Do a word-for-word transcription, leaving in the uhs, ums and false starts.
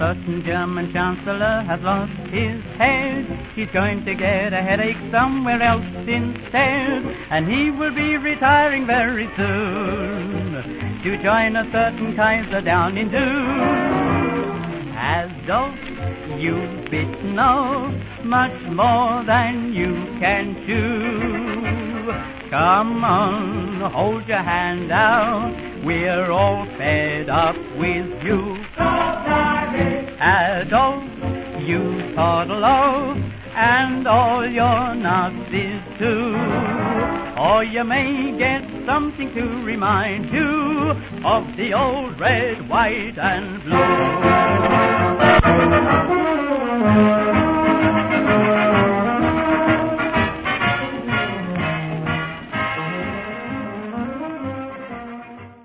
certain German chancellor has lost his head. He's going to get a headache somewhere else instead, and he will be retiring very soon to join a certain Kaiser down in Doon. Adolf, you've bitten off much more than you can chew. Come on, hold your hand out, we're all fed up with you. Adolf, you toddle off, and all your Nazis too. Or you may get something to remind you of the old red, white, and blue.